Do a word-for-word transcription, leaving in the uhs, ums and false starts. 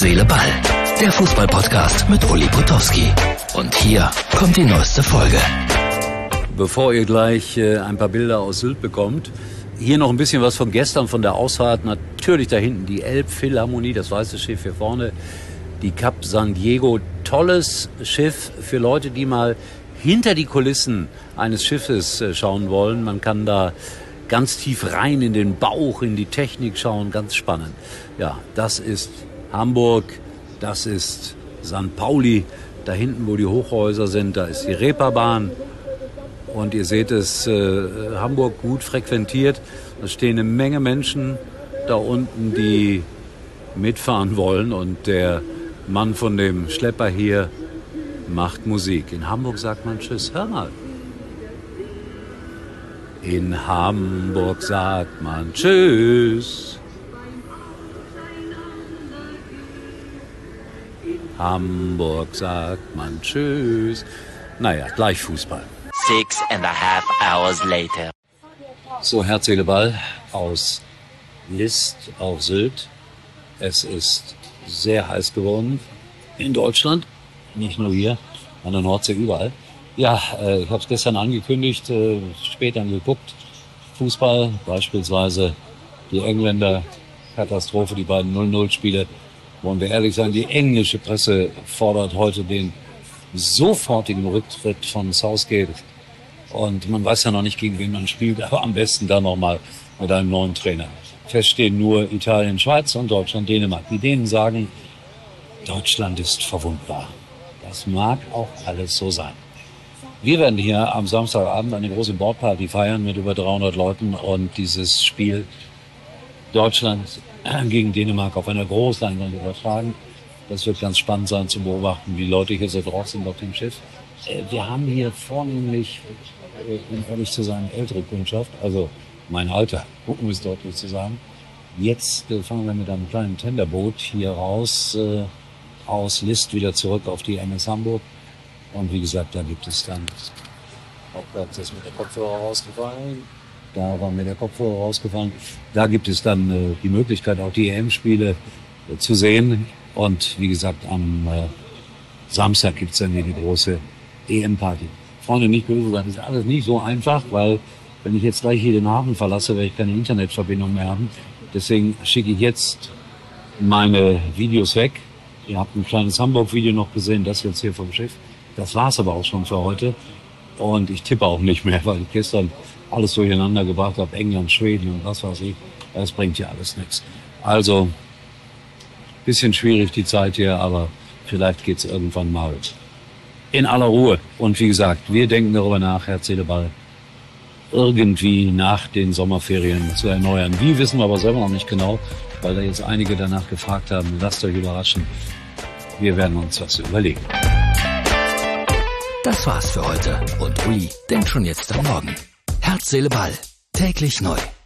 Seele, Ball. Der Fußball-Podcast mit Uli Potowski. Und hier kommt die neueste Folge. Bevor ihr gleich äh, ein paar Bilder aus Sylt bekommt, hier noch ein bisschen was von gestern, von der Ausfahrt. Natürlich da hinten die Elbphilharmonie, das weiße Schiff hier vorne. Die Cap San Diego, tolles Schiff für Leute, die mal hinter die Kulissen eines Schiffes äh, schauen wollen. Man kann da ganz tief rein in den Bauch, in die Technik schauen, ganz spannend. Ja, das ist Hamburg, das ist Sankt Pauli. Da hinten, wo die Hochhäuser sind, da ist die Reeperbahn. Und ihr seht es, äh, Hamburg gut frequentiert. Da stehen eine Menge Menschen da unten, die mitfahren wollen. Und der Mann von dem Schlepper hier macht Musik. In Hamburg sagt man Tschüss. Hör mal. In Hamburg sagt man Tschüss. Hamburg sagt man Tschüss. Naja, gleich Fußball. Six and a half hours later. So, Herz, Seele, Ball aus List auf Sylt. Es ist sehr heiß geworden in Deutschland, nicht nur hier, an der Nordsee, überall. Ja, äh, ich habe es gestern angekündigt, äh, später geguckt. Fußball, beispielsweise die Engländer, Katastrophe, die beiden null null Spiele. Wollen wir ehrlich sein, die englische Presse fordert heute den sofortigen Rücktritt von Southgate. Und man weiß ja noch nicht, gegen wen man spielt, aber am besten dann nochmal mit einem neuen Trainer. Feststehen nur Italien, Schweiz und Deutschland, Dänemark. Die Dänen sagen, Deutschland ist verwundbar. Das mag auch alles so sein. Wir werden hier am Samstagabend eine große Bordparty feiern mit über dreihundert Leuten und dieses Spiel Deutschland gegen Dänemark auf einer Großleinwand übertragen. Das wird ganz spannend sein zu beobachten, wie Leute hier so drauf sind auf dem Schiff. Wir haben hier vornehmlich, um ehrlich zu sein, ältere Kundschaft, also mein Alter, um es deutlich zu sagen. Jetzt fahren wir mit einem kleinen Tenderboot hier raus, äh, aus List wieder zurück auf die M S Hamburg. Und wie gesagt, da gibt es dann, auch da ist mir der Kopfhörer rausgefallen, da war mir der Kopfhörer rausgefallen. Da gibt es dann äh, die Möglichkeit, auch die E M-Spiele äh, zu sehen. Und wie gesagt, am äh, Samstag gibt's dann hier die große E M-Party. Freunde, nicht böse sein, das ist alles nicht so einfach, weil wenn ich jetzt gleich hier den Hafen verlasse, werde ich keine Internetverbindung mehr haben. Deswegen schicke ich jetzt meine Videos weg. Ihr habt ein kleines Hamburg-Video noch gesehen, das jetzt hier vom Schiff. Das war's aber auch schon für heute. Und ich tippe auch nicht mehr, weil ich gestern alles durcheinander gebracht habe. England, Schweden und was weiß ich. Das bringt ja alles nichts. Also, bisschen schwierig die Zeit hier, aber vielleicht geht's irgendwann mal in aller Ruhe. Und wie gesagt, wir denken darüber nach, Herz, Seele, Ball, irgendwie nach den Sommerferien zu erneuern. Wie, wissen wir aber selber noch nicht genau, weil da jetzt einige danach gefragt haben. Lasst euch überraschen. Wir werden uns was überlegen. Das war's für heute. Und Uli denkt schon jetzt am Morgen. Herz, Seele, Ball. Täglich neu.